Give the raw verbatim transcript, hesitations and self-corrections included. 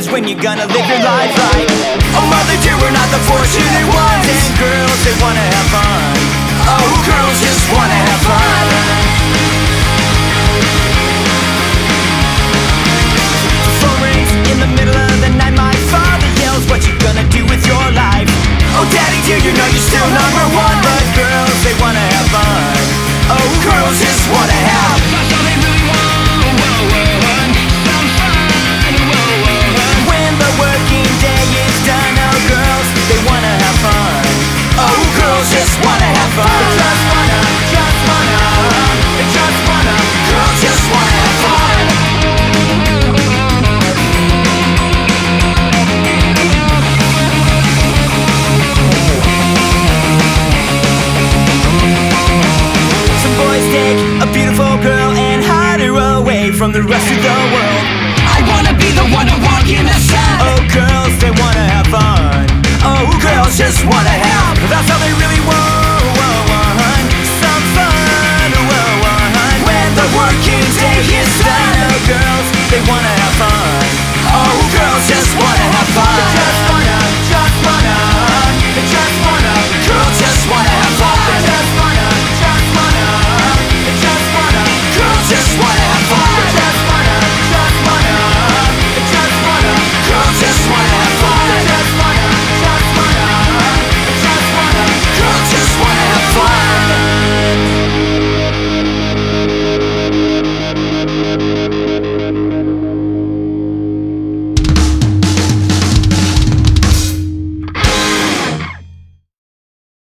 when you're gonna live your life right. Oh mother dear, we're not the fortunate ones. And girls, they wanna have fun. Oh, girls just wanna have fun.